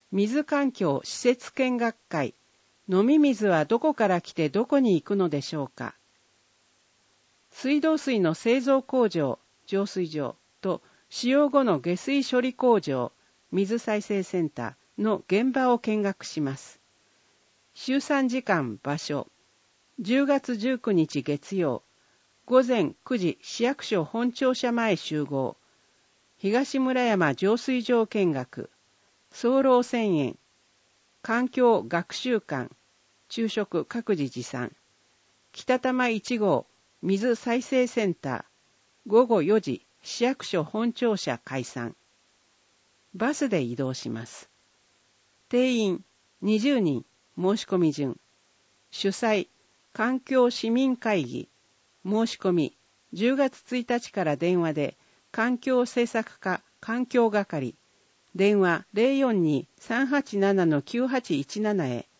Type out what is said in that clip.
水環境施設見学会。飲み水はどこから来てどこに行くのでしょうか。水道水の製造工場、浄水場と使用後の下水処理工場、水再生センターの現場を見学します。週3時間場所。10月19日月曜、午前9時市役所本庁舎前集合。東村山浄水場見学。送労1000円。環境学習館。昼食各自持参。北多摩1号水再生センター。午後4時市役所本庁舎解散。バスで移動します。定員20人。申し込み順。主催環境市民会議。申し込み10月1日から電話で環境政策課環境係。電話 042-387-9817 へ。